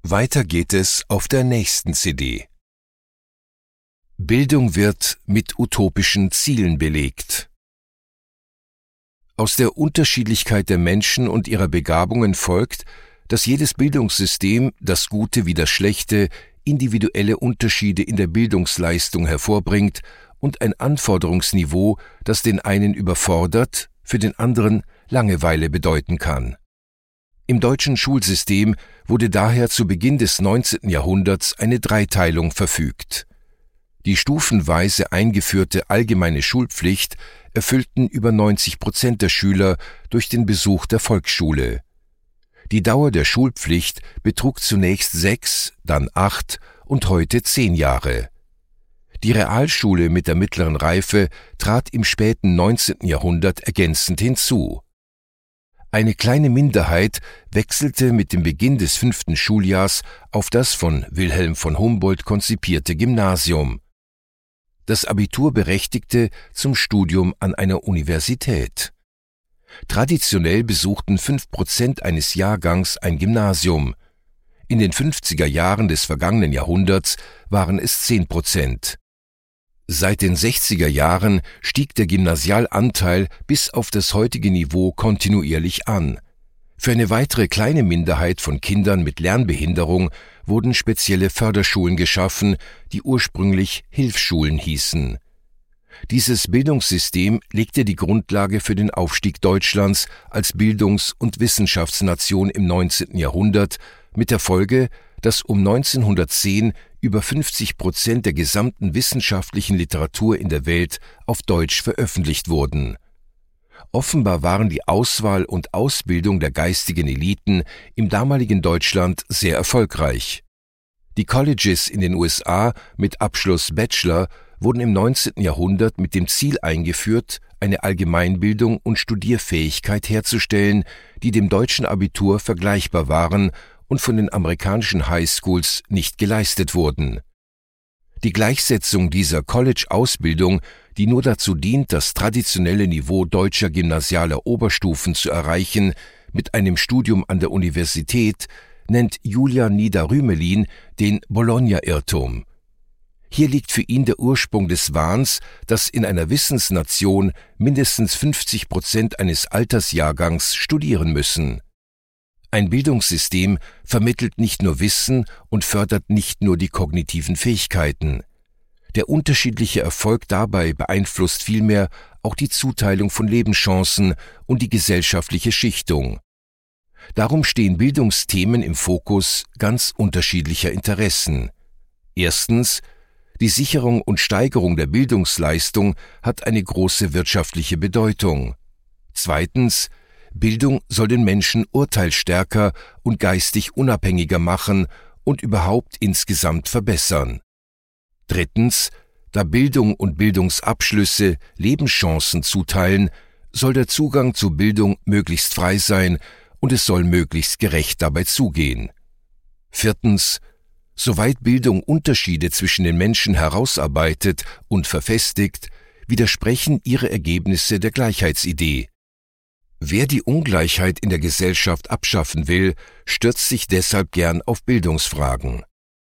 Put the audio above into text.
Weiter geht es auf der nächsten CD. Bildung wird mit utopischen Zielen belegt. Aus der Unterschiedlichkeit der Menschen und ihrer Begabungen folgt, dass jedes Bildungssystem das Gute wie das Schlechte, individuelle Unterschiede in der Bildungsleistung hervorbringt und ein Anforderungsniveau, das den einen überfordert, für den anderen Langeweile bedeuten kann. Im deutschen Schulsystem wurde daher zu Beginn des 19. Jahrhunderts eine Dreiteilung verfügt. Die stufenweise eingeführte allgemeine Schulpflicht erfüllten über 90% der Schüler durch den Besuch der Volksschule. Die Dauer der Schulpflicht betrug zunächst 6, dann 8 und heute 10 Jahre. Die Realschule mit der mittleren Reife trat im späten 19. Jahrhundert ergänzend hinzu. Eine kleine Minderheit wechselte mit dem Beginn des 5. Schuljahrs auf das von Wilhelm von Humboldt konzipierte Gymnasium. Das Abitur berechtigte zum Studium an einer Universität. Traditionell besuchten 5% eines Jahrgangs ein Gymnasium. In den 50er Jahren des vergangenen Jahrhunderts waren es 10%. Seit den 60er Jahren stieg der Gymnasialanteil bis auf das heutige Niveau kontinuierlich an. Für eine weitere kleine Minderheit von Kindern mit Lernbehinderung wurden spezielle Förderschulen geschaffen, die ursprünglich Hilfsschulen hießen. Dieses Bildungssystem legte die Grundlage für den Aufstieg Deutschlands als Bildungs- und Wissenschaftsnation im 19. Jahrhundert mit der Folge, dass um 1910 über 50% der gesamten wissenschaftlichen Literatur in der Welt auf Deutsch veröffentlicht wurden. Offenbar waren die Auswahl und Ausbildung der geistigen Eliten im damaligen Deutschland sehr erfolgreich. Die Colleges in den USA mit Abschluss Bachelor wurden im 19. Jahrhundert mit dem Ziel eingeführt, eine Allgemeinbildung und Studierfähigkeit herzustellen, die dem deutschen Abitur vergleichbar waren und von den amerikanischen Highschools nicht geleistet wurden. Die Gleichsetzung dieser College-Ausbildung, die nur dazu dient, das traditionelle Niveau deutscher gymnasialer Oberstufen zu erreichen, mit einem Studium an der Universität, nennt Julian Nieder-Rümelin den Bologna-Irrtum. Hier liegt für ihn der Ursprung des Wahns, dass in einer Wissensnation mindestens 50% eines Altersjahrgangs studieren müssen. Ein Bildungssystem vermittelt nicht nur Wissen und fördert nicht nur die kognitiven Fähigkeiten. Der unterschiedliche Erfolg dabei beeinflusst vielmehr auch die Zuteilung von Lebenschancen und die gesellschaftliche Schichtung. Darum stehen Bildungsthemen im Fokus ganz unterschiedlicher Interessen. Erstens, die Sicherung und Steigerung der Bildungsleistung hat eine große wirtschaftliche Bedeutung. Zweitens, Bildung soll den Menschen urteilsstärker und geistig unabhängiger machen und überhaupt insgesamt verbessern. Drittens, da Bildung und Bildungsabschlüsse Lebenschancen zuteilen, soll der Zugang zur Bildung möglichst frei sein und es soll möglichst gerecht dabei zugehen. Viertens, soweit Bildung Unterschiede zwischen den Menschen herausarbeitet und verfestigt, widersprechen ihre Ergebnisse der Gleichheitsidee. Wer die Ungleichheit in der Gesellschaft abschaffen will, stürzt sich deshalb gern auf Bildungsfragen.